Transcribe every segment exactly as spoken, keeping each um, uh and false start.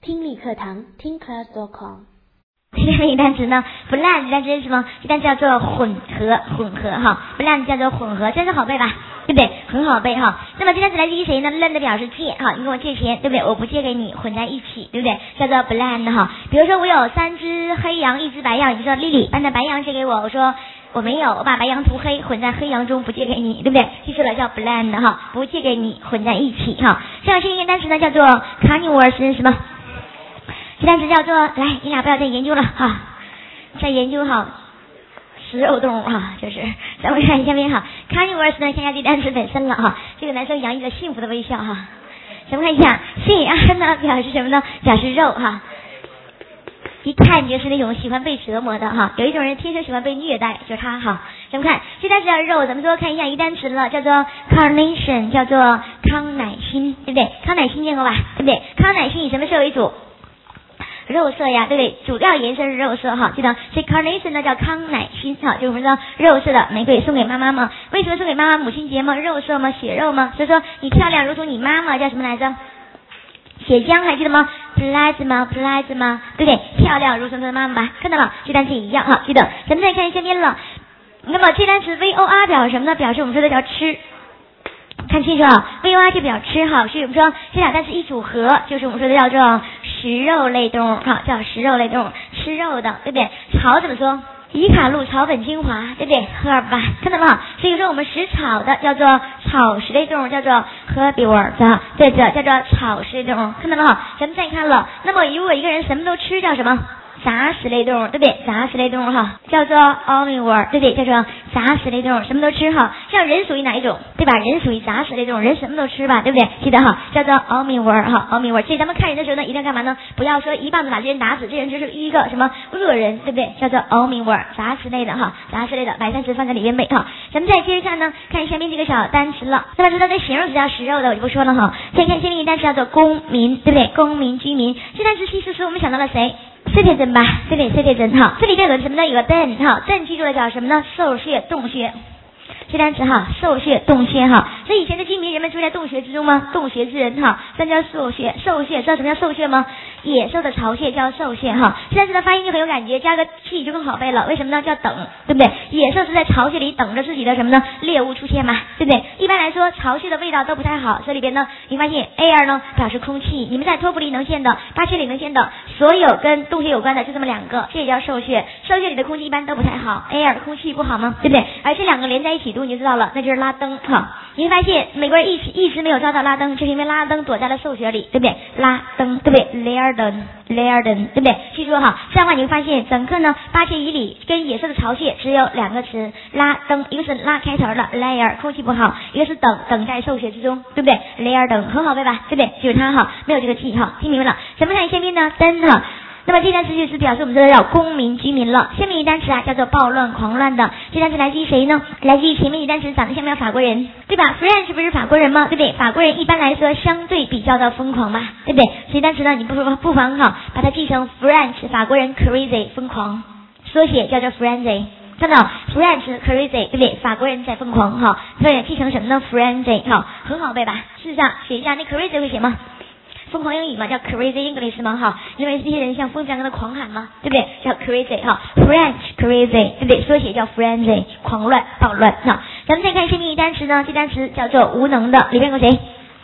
听力课堂听 class dot com。 今天的一个单词呢 blend 单词是什么？这单词叫做混合，混合哈 blend 叫做混合，真是好背吧，对不对？很好背哈。那么这单词来自于谁呢？ lend 表示借哈，你跟我借钱，对不对？我不借给你，混在一起，对不对？叫做 blend 哈。比如说我有三只黑羊，一只白羊，你说丽丽把那白羊借给我，我说我没有，我把白羊涂黑，混在黑羊中，不借给你，对不对？记住了，叫 blend 哈，不借给你，混在一起哈。这样是一个单词呢，叫做 carnivores 什么？这单词叫做，来，你俩不要再研究了哈，再研究好食肉动物哈，就是咱们看下面哈 ，carnivores 呢，看一下这单词本身了哈，这个男生洋溢着幸福的微笑哈。咱们看一下 C R 呢，表示什么呢？表示肉哈。一看就是那种喜欢被折磨的哈，有一种人天生喜欢被虐待，就是他哈。咱们看这单词叫肉，咱们说看一下一单词了，叫做 carnation， 叫做康乃馨，对不对？康乃馨见过吧？对不对？康乃馨以什么色为主？肉色呀，对不对？主要颜色是肉色哈，记得这 carnation 呢叫康乃馨哈，就是我们说肉色的玫瑰送给妈妈吗？为什么送给妈妈？母亲节吗？肉色吗？血肉吗？所以说你漂亮如同你妈妈，叫什么来着？血浆还记得吗 ？plasma plasma， 对不对？漂亮如同她的妈妈吧？看到了，这单词一样哈，记得。咱们再看下面了，那么这单词 V O R 表示什么呢？表示我们说的叫吃。看清楚啊 ，V O R 就表吃哈，所以我们说这俩单词一组合，就是我们说的叫做食肉类动物哈，叫食肉类动物，吃肉的，对不对？草怎么说？伊卡露草本精华，对不对？赫尔巴，看到吗？所以说我们食草的叫做草食类动物，叫做 herbivores， 对的，叫做草食类动物，看到吗？咱们再看了，那么如果一个人什么都吃，叫什么？杂食类动物，对不对？杂食类动物哈，叫做 omnivore， 对不对？叫做杂食类动物，什么都吃哈。像人属于哪一种？对吧？人属于杂食类动物，人什么都吃吧，对不对？记得哈，叫做 omnivore 哈 ，omnivore。所以咱们看人的时候呢，一定要干嘛呢？不要说一棒子把这人打死，这人就是一个什么恶人，对不对？叫做 omnivore， 杂食类的哈，杂食类的，把单词放在里面背哈。咱们再接着看呢，看下面这个小单词了。那么说它的形容词叫食肉的，我就不说了哈。再看下面一个单词叫做公民，对不对？公民、居民，这单词其实是我们想到了谁？citizen 吧，对不对 ？citizen 哈，这里边有个什么呢？有个 den 哈 ，den 记住了叫什么呢？兽穴、洞穴。这单词哈，兽穴、洞穴哈，所以以前的居民人们住在洞穴之中吗？洞穴之人哈，这叫兽穴。兽穴知道什么叫兽穴吗？野兽的巢穴叫兽穴哈。这单词的发音就很有感觉，加个 t 就更好背了。为什么呢？叫等，对不对？野兽是在巢穴里等着自己的什么呢？猎物出现嘛，对不对？一般来说，巢穴的味道都不太好，这里边呢，你发现 air 呢表示空气。你们在托福里能见的，八区里能见的，所有跟洞穴有关的就这么两个，这也叫兽穴。兽穴里的空气一般都不太好 ，air 空气不好吗？对不对？而这两个连在一起读你就知道了，那就是拉登哈。你会发现美国人一直一直没有抓到拉登，就是因为拉登躲在了兽穴里，对不对？拉登，对不对 ？Learden，Learden， 对不对？记住哈，这样的话你会发现整个呢八界以里跟野兽的巢穴只有两个词，拉登，一个是拉开头的 layer 空气不好，一个是等等在兽穴之中，对不对 ？Learden 很好背吧？对不对？就是它哈，没有这个记哈，听明白了？咱们看下面呢登哈。那么这单词就是表示我们说的叫公民居民了。下面一单词啊叫做暴乱狂乱的，这单词来自于谁呢？来自于前面一单词长得像不像法国人，对吧 ？French 不是法国人吗？对不对？法国人一般来说相对比较的疯狂嘛，对不对？所以单词呢你不不妨哈把它记成 French 法国人 crazy 疯狂，缩写叫做 frenzy。看到 French crazy 对不对？法国人在疯狂哈，所以记成什么呢 ？frenzy 哈，很好背吧？事实上写一下，那 crazy 会写吗？疯狂英语嘛，叫 crazy English 嘛哈，因为这些人像疯子一样的狂喊嘛，对不对？叫 crazy 哈 ，French crazy 对不对？缩写叫 frenzy， 狂乱、暴乱哈。咱们再看下面一单词呢，这单词叫做无能的，里边有谁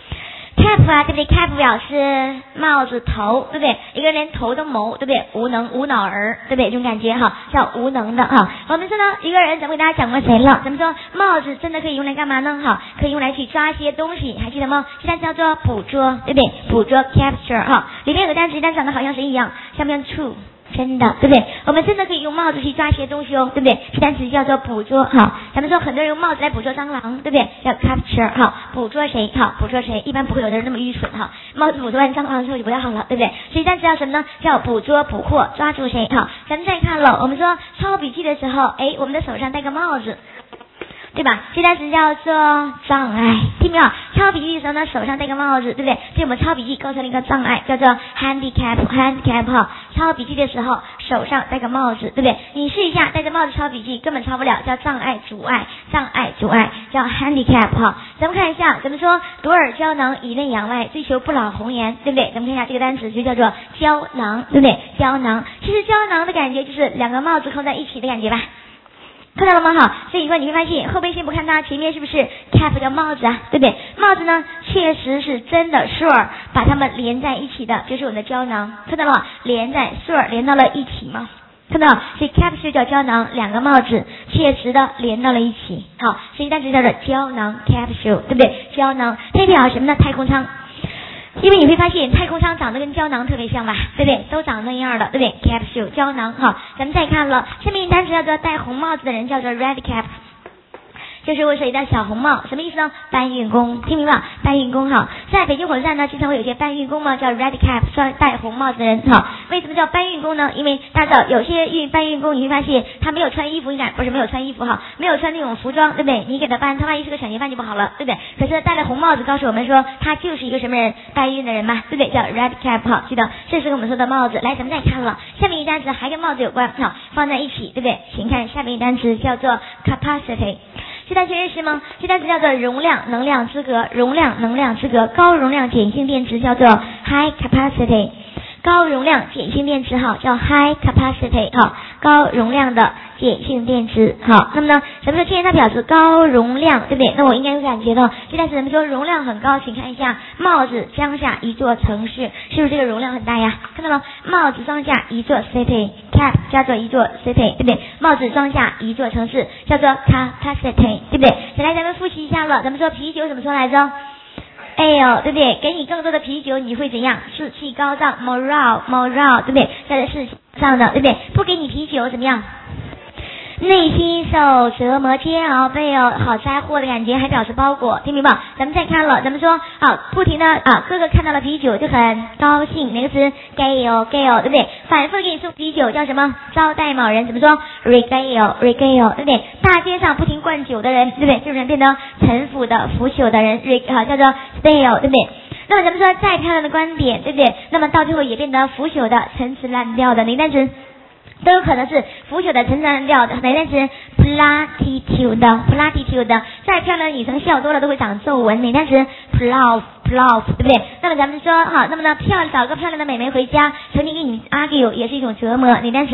？cap 啊，对不对 ？cap 表示帽子头，对不对？一个人连头都谋，对不对？无能无脑儿，对不对？这种感觉哈，叫无能的哈。我们说呢，一个人咱们给大家讲过谁了？咱们说帽子真的可以用来干嘛呢？哈，可以用来去抓一些东西，还记得吗？这单词叫做捕捉，对不对？捕捉 capture 哈，里面有个单词，单词长得好像谁一样，像不像 true？真的，对不对？我们真的可以用帽子去抓一些东西哦，对不对？这单词叫做捕捉哈。咱们说很多人用帽子来捕捉蟑螂，对不对？叫 capture 哈，捕捉谁哈？捕捉谁？一般不会有的人那么愚蠢哈。帽子捕捉完蟑螂之后就不太好了，对不对？所以单词叫什么呢？叫捕捉、捕获、抓住谁哈？咱们再看了，我们说抄笔记的时候，哎，我们的手上戴个帽子。对吧？这单词叫做障碍，听没有？抄笔记的时候呢，手上戴个帽子，对不对？所以我们抄笔记构成了一个障碍，叫做 handicap，handicap 哈。抄笔记的时候， 手上戴个帽子，对不对？你试一下戴着帽子抄笔记，根本抄不了，叫障碍阻碍，障碍阻碍叫 handicap 哈。咱们看一下，咱们说多尔胶囊以内养外，追求不老红颜，对不对？咱们看一下这个单词就叫做胶囊，对不对？胶囊，其实胶囊的感觉就是两个帽子扣在一起的感觉吧。看到了吗？好，所以说你会发现后边先不看它，前面是不是 cap 叫帽子啊，对不对？帽子呢确实是真的 sure 把它们连在一起的，就是我们的胶囊，看到了吗？连在 sure 连到了一起吗？看到，所以 capsule 叫胶囊，两个帽子确实的连到了一起。好，所以单词叫做胶囊 capsule， 对不对？胶囊代表什么呢？太空舱。因为你会发现太空舱长得跟胶囊特别像吧，对不对？都长那样的，对不对 ？capsule 胶囊哈，咱们再看了，下面单词叫做戴红帽子的人叫做 red cap。就是为谁的小红帽，什么意思呢？搬运工，听明白？搬运工哈，在北京火车站呢，经常会有些搬运工嘛，叫 red cap， 说戴红帽子的人哈。为什么叫搬运工呢？因为大家知道，有些运搬运工，你会发现他没有穿衣服，你看不是没有穿衣服哈，没有穿那种服装，对不对？你给他搬，他万一是个抢劫犯就不好了，对不对？可是戴了红帽子，告诉我们说他就是一个什么人？搬运的人嘛，对不对？叫 red cap 哈，记得这是我们说的帽子。来，咱们再看了，下面一单词还跟帽子有关，好，放在一起，对不对？请看下面一单词叫做 capacity。这单词认识吗？这单词叫做容量、能量之格，容量、能量之格，高容量碱性电池叫做 high capacity， 高容量碱性电池好叫 high capacity 好，高容量的碱性电池好。那么呢，什么是天然它表示高容量，对不对？那我应该有感觉到这单词咱们说容量很高，请看一下帽子装下一座城市，是不是这个容量很大呀？看到吗？帽子装下一座 city， cap 叫做一座 city， 对不对？帽子装下一座城市叫做 capacity， 对不对？再来咱们复习一下了，咱们说啤酒怎么说来着？哎呦，对不对？给你更多的啤酒，你会怎样？士气高涨 ，morale morale， 对不对？在这士气上的，对不对？不给你啤酒怎么样？内心受折磨煎熬，被有好灾祸的感觉，还表示包裹，听明白？咱们再看了，咱们说好，不停的啊，哥哥看到了啤酒就很高兴，哪个词 gale gale， 对不对？反复给你送啤酒叫什么？招待某人怎么说 regale regale， 对不对？大街上不停灌酒的人，对不对？这种人变得陈腐的腐朽的人 reg 好叫做 stale， 对不对？那么咱们说再漂亮的观点，对不对？那么到最后也变得腐朽的、陈词滥调的，哪单词？都有可能是腐朽的、陈词滥调的，哪单词 platitude platitude， 再漂亮的女生笑多了都会长皱纹，哪单词 plow plow， 对不对？那么咱们说好，那么呢漂找个漂亮的美眉回家，曾经给你 argue 也是一种折磨，哪单词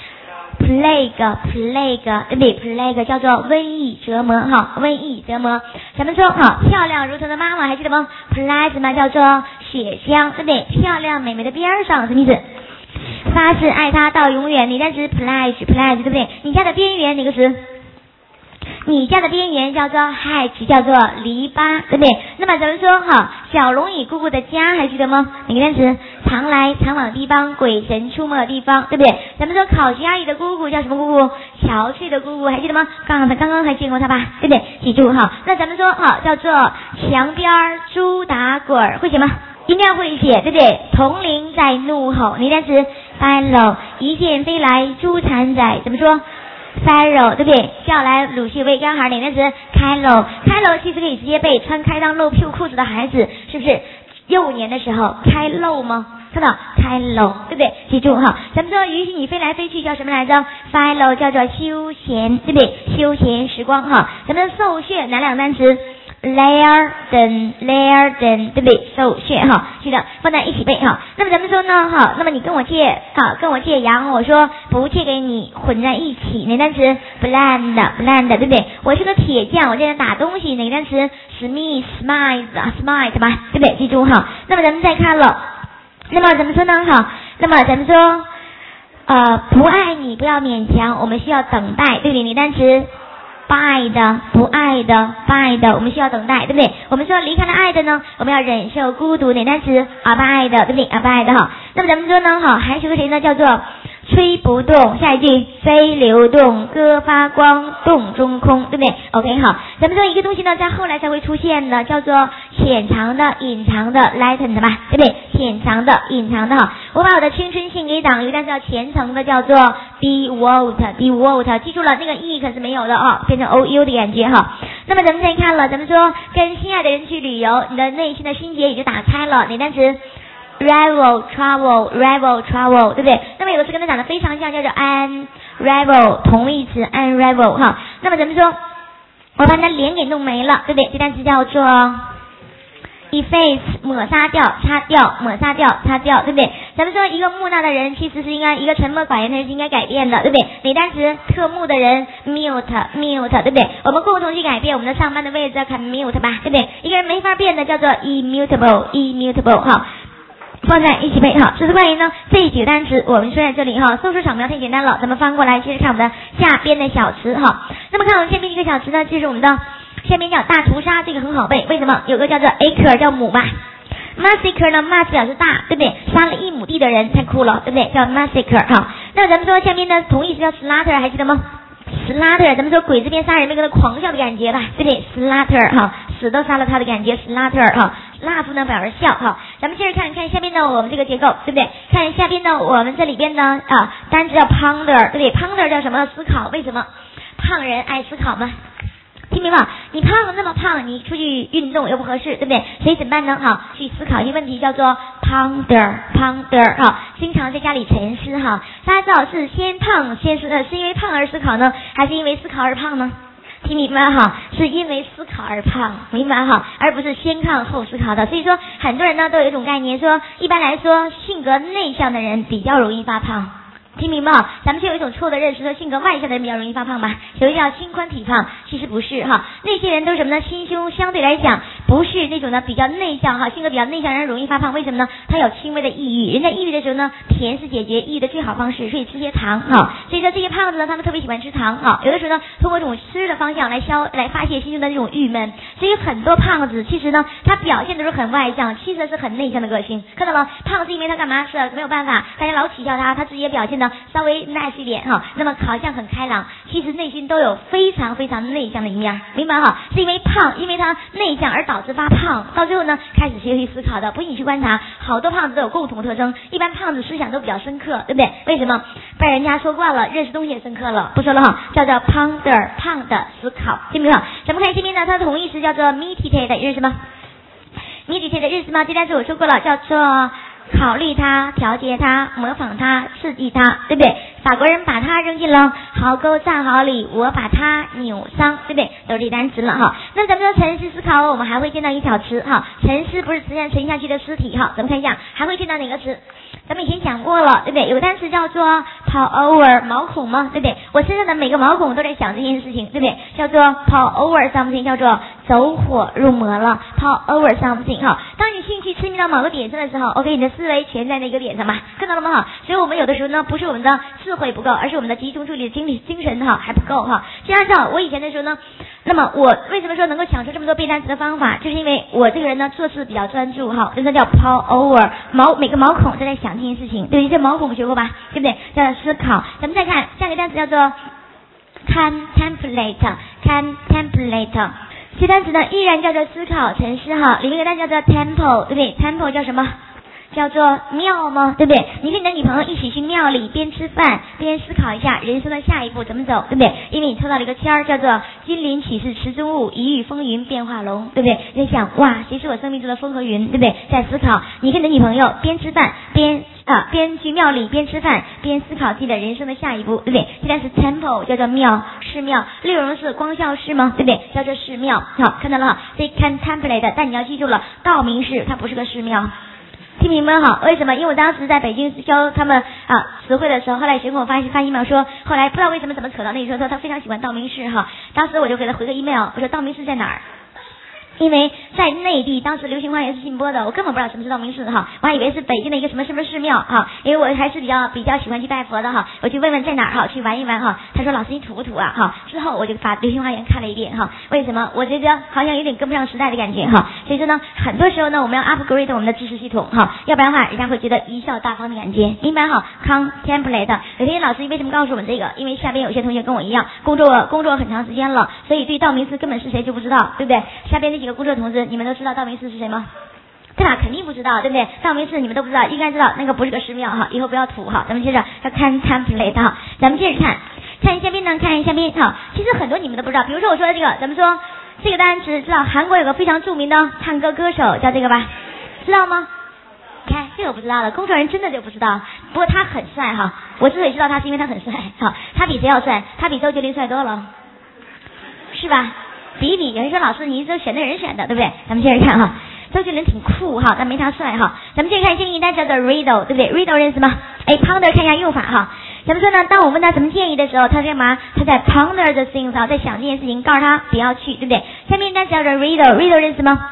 plague plague， 对不对？ plague 叫做瘟疫折磨哈，瘟疫折磨。咱们说好，漂亮如同的妈妈还记得吗？ plasma 叫做血浆，对不对？漂亮美眉的边上什么意思？发誓爱他到永远，你单词 pledge pledge， 对不对？你家的边缘哪个词？你家的边缘叫做 hedge， 叫做篱笆，对不对？那么咱们说哈，小龙与姑姑的家还记得吗？哪个单词？常来常往的地方，鬼神出没的地方，对不对？咱们说考级阿姨的姑姑叫什么姑姑？憔悴的姑姑，还记得吗？刚刚刚刚还见过她吧，对不对？记住哈。那咱们说哈，叫做墙边猪打滚，会写吗？应该会写，对不对？铜铃在怒吼，哪单词 ？Pharaoh， 一剑飞来猪缠仔，怎么说 ？Pharaoh， 对不对？叫来鲁西喂干孩，哪单词 ？Kylo，Kylo 其实可以直接背，穿开裆露屁股裤子的孩子，是不是？幼年的时候开漏吗？看到开漏，对不对？记住哈，咱们说允许你飞来飞去叫什么来着 ？Philo 叫做休闲，对不对？休闲时光哈。咱们受训哪两单词？Layer 等 layer 等，对不对？受训哈，记得放在一起背哈。那么咱们说呢，哈，那么你跟我借，好，跟我借羊，我说不借给你，混在一起，哪单词 ？blend blend， 对不对？我是个铁匠，我在这打东西，哪个单词 ？smith smite smite 吧，对不对？记住哈。那么咱们再看了，那么怎么说呢？哈，那么咱们说，呃，不爱你不要勉强，我们需要等待，对不对？哪单词？不爱的，不爱的，不爱的，我们需要等待，对不对？我们说离开了爱的呢，我们要忍受孤独，哪单词？阿不爱的，对不对？阿不爱的哈。那么咱们说呢，哈，还是个谁呢？叫做吹不动。下一句飞流动，歌发光，洞中空，对不对 ？OK 好，咱们说一个东西呢，在后来才会出现的，叫做潜藏的、隐藏的 ，latent 吧，对不对？潜藏的、隐藏的哈。我把我的青春献给党，有一单词叫虔诚的，叫做 devote devote， 记住了，那个 e 可是没有的哦，变成 o u 的感觉哈。那么咱们再看了，咱们说跟心爱的人去旅游，你的内心的心结也就打开了，哪单词 rival travel rival travel， 对不对？那么有个词跟它长得非常像，叫做 unravel， 同义词 unravel 哈。那么咱们说，我把它脸给弄没了，对不对？这单词叫做efface， 抹杀掉，擦掉，抹杀掉，擦掉，对不对？咱们说一个木讷的人其实是应该，一个沉默寡言的人是应该改变的，对不对？哪单词特木的人 mute mute， 对不对？我们共同去改变我们的上班的位置，看 mute 吧，对不对？一个人没法变的叫做 immutable immutable 哈。放在一起背哈，这是关于呢这几个单词，我们说在这里哈，搜索扫描太简单了，咱们翻过来接着看我们的下边的小词哈。那么看我们下边这个小词呢，就是我们的下面叫大屠杀，这个很好背，为什么？有个叫做 acre 叫亩吧 ，massacre 呢 mass 表示大，对不对？杀了一亩地的人，太酷了，对不对？叫 massacre 哈。那咱们说下面的同义词叫 slaughter， 还记得吗？slaughter， 咱们说鬼这边杀人那个狂笑的感觉吧，对不对 ？slaughter 哈，死都杀了他的感觉 ，slaughter 哈。laugh 呢表示笑哈，咱们接着看看下边的我们这个结构，对不对？看下边的我们这里边呢啊，单词叫 ponder， 对不对 ？ponder 叫什么？思考。为什么？胖人爱思考吗？听明白？你胖那么胖，你出去运动又不合适，对不对？所以怎么办呢？哈，去思考一些问题，叫做 ponder ponder 哈，经常在家里沉思哈。大家知道是先胖先思呃，是因为胖而思考呢，还是因为思考而胖呢？听明白哈，是因为思考而胖，明白哈，而不是先看后思考的。所以说，很多人呢都有一种概念，说一般来说，性格内向的人比较容易发胖。听明白？咱们就有一种错误的认识，说性格外向的人比较容易发胖吧？有一叫心宽体胖，其实不是哈。那些人都是什么呢？心胸相对来讲不是那种呢比较内向哈，性格比较内向人容易发胖，为什么呢？他有轻微的抑郁，人在抑郁的时候呢，甜是解决抑郁的最好方式，所以吃些糖哈。所以说这些胖子呢，他们特别喜欢吃糖啊。有的时候呢，通过这种吃的方向来消来发泄心中的这种郁闷。所以很多胖子其实呢，他表现的是很外向，其实是很内向的个性，看到吗？胖是因为他干嘛是没有办法，大家老取笑他，他自己也表现的稍微 nice 一点哈，那么好像很开朗，其实内心都有非常非常内向的一面，明白哈？是因为胖，因为他内向而导致发胖，到最后呢开始学习思考的。不信你去观察，好多胖子都有共同特征，一般胖子思想都比较深刻，对不对？为什么？被人家说惯了，认识东西也深刻了，不说了哈，叫做 ponder 胖的思考，听明白？咱们看这边呢，它的同义词叫做 meditate， 认识吗？ meditate 的认识吗？这单词我说过了，叫做考虑它，调节它，模仿它，刺激它，对不对？法国人把它扔进了壕沟战壕里，我把它扭伤，对不对？都是这单词了哈。那咱们说沉思思考，我们还会见到一小词哈，沉思不是沉沉下去的尸体哈。咱们看一下，还会见到哪个词？咱们以前讲过了，对不对？有个单词叫做 paw over， 毛孔吗？对不对？我身上的每个毛孔都在想这件事情，对不对？叫做 paw over something， 叫做走火入魔了 ，paw over something 哈。当你兴趣痴迷到某个点上的时候 ，OK， 你的思维全在那个点上嘛，看到了吗？哈，所以我们有的时候呢，不是我们的智慧不够，而是我们的集中注意力、精力、精神哈还不够哈。就按照我以前的时候呢，那么我为什么说能够想出这么多背单词的方法，就是因为我这个人呢做事比较专注哈，真的叫 paw over， 毛每个毛孔都在想这件事情，对不对？这毛孔学过吧？对不对？叫思考。咱们再看下个单词叫做 contemplate，contemplate。这单词呢依然叫做思考、沉思哈，里面一个单词叫做 temple， 对不对 ？temple 叫什么？叫做庙吗？对不对？你跟你的女朋友一起去庙里，边吃饭边思考一下人生的下一步怎么走，对不对？因为你抽到了一个签儿，叫做金鳞岂是池中物，一遇风云变化龙，对不对？你在想哇，谁是我生命中的风和云，对不对？在思考，你跟你的女朋友边吃饭边啊边去庙里边吃饭边思考自己的人生的下一步，对不对？这单词 temple 叫做庙，寺庙，六荣是光孝寺吗？对不对？叫做寺庙，好，看到了哈，这 contemplate， 但你要记住了，道明寺它不是个寺庙。听明白好？为什么？因为我当时在北京教他们啊词汇的时候，后来学跟我发发 email 说，后来不知道为什么怎么扯到那里说，说他非常喜欢道明寺哈。当时我就给他回个 email， 我说道明寺在哪儿？因为在内地当时流行花园是禁播的，我根本不知道什么是道明寺哈，我还以为是北京的一个什么什么寺庙哈，因为我还是比较比较喜欢去拜佛的哈，我去问问在哪儿哈，去玩一玩哈。他说老师你土不土啊哈？之后我就把流行花园看了一遍哈，为什么？我觉得好像有点跟不上时代的感觉哈，所以说呢，很多时候呢我们要 upgrade 我们的知识系统哈，要不然的话人家会觉得贻笑大方的感觉，明白哈 ？contemplate。有些老师为什么告诉我们这个？因为下边有些同学跟我一样，工作工作很长时间了，所以对道明寺根本是谁就不知道，对不对？下边这几个工作同志，你们都知道道明寺是谁吗？对吧？肯定不知道，对不对？道明寺你们都不知道，应该知道那个不是个寺庙哈，以后不要土哈。咱们接着要看 contemplate 哈，咱们接着看，看下边呢，看下边哈。其实很多你们都不知道，比如说我说的这个，咱们说这个单词，知道韩国有个非常著名的唱歌歌手叫这个吧？知道吗？ 你看这个我不知道了，工作人员真的就不知道。不过他很帅哈，我之所以知道他是因为他很帅哈，他比谁要帅？他比周杰伦帅多了，是吧？比一比，有人说老师你这选对人选的，对不对？咱们接着看哈，周杰伦挺酷哈，但没他帅哈。咱们接着看建议单叫做 riddle， 对不对 ？riddle 认识吗？哎 ，ponder 看一下用法哈。咱们说呢，当我问他什么建议的时候，他干嘛？他在 ponder the things 啊，在想这件事情，告诉他不要去，对不对？下面单词叫做 riddle，riddle 认识吗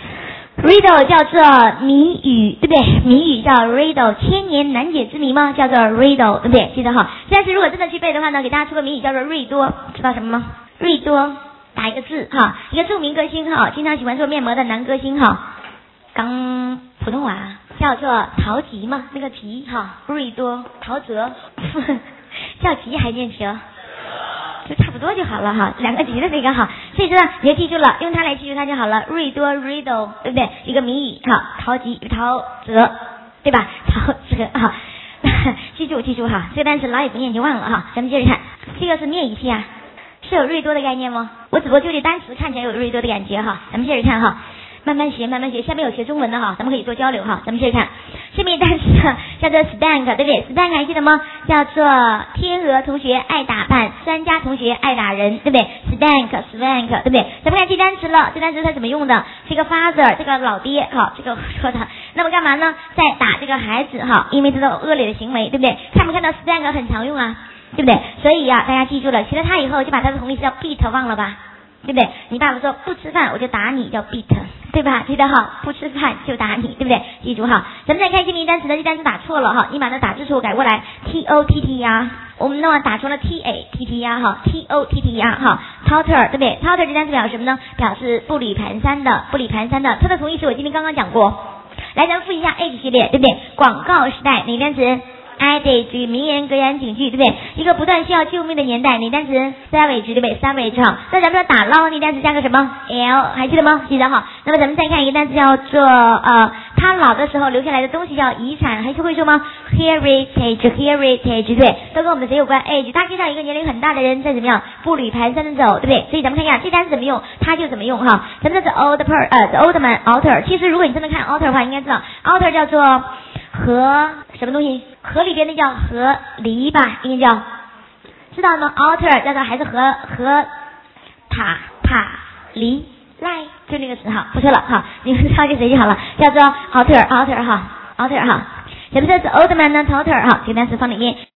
？riddle 叫做谜语，对不对？谜语叫 riddle， 千年难解之谜吗？叫做 riddle， 对不对？记得哈。但是如果真的去背的话呢，给大家出个谜语叫做瑞多，知道什么吗？瑞多，打一个字哈，一个著名歌星哈，经常喜欢做面膜的男歌星哈，刚普通话叫做陶吉嘛，那个吉哈，瑞多，陶喆，叫吉还念舌。就差不多就好了哈，两个级的那个哈，所以说呢，你就记住了，用它来记住它就好了。瑞多 riddle， 对不对？一个谜语哈，陶吉陶喆，对吧？陶喆哈，记住记住哈，这个单词老也不念就忘了哈。咱们接着看，这个是灭语器啊，是有瑞多的概念吗？我只不过就这单词看起来有瑞多的感觉哈。咱们接着看哈。慢慢学，慢慢学。下面有学中文的哈，咱们可以做交流哈。咱们接着看，下面一单词叫做 spank， 对不对 ？spank 还记得吗？叫做天鹅同学爱打扮，专家同学爱打人，对不对 ？spank，spank， 对不对？咱们看这单词了，这单词它怎么用的？这个 father， 这个老爹哈，这个说的。那么干嘛呢？在打这个孩子哈，因为这个恶劣的行为，对不对？看没看到 spank 很常用啊，对不对？所以呀、啊，大家记住了，学了它以后就把它的同义词叫 beat 忘了吧。对不对？你爸爸说不吃饭我就打你，叫 beat， 对吧？记得哈，不吃饭就打你，对不对？记住哈。咱们再看这名单词的，这单词打错了哈，你把它打字数改过来 ，t o t t 呀，我们呢打成了 t a t t 呀哈 ，t o t t 呀哈 ，totter 对不对 ？totter 这单词表示什么呢？表示步履蹒跚的，步履蹒跚的。它的同义词我今天刚刚讲过，来咱们复习一下 age 系列，对不对？广告时代哪个单词？adage 名言格言警句，对不对？一个不断需要救命的年代，哪单词 savage 对不对 savage 哈，那咱们说打捞那单词加个什么 l 还记得吗？记得哈。那么咱们再看一个单词叫做呃他老的时候留下来的东西叫遗产，还是会说吗 heritage heritage 对不对？都跟我们的谁有关 age， 大街上一个年龄很大的人在怎么样步履蹒跚的走，对不对？所以咱们看一下这单词怎么用，他就怎么用哈。咱们的是 old per 呃 the old man alter， 其实如果你真的看 alter 的话，应该知道 alter 叫做河什么东西？河里边那叫河狸吧，应该叫，知道吗 ？alter 叫做还是河河塔塔狸赖，就那个词哈，不说了哈，你们知道这谁就好了，叫做 alter alter 哈 alter 哈。什么叫做 old man 呢 ？alter 哈，这个单词放里面。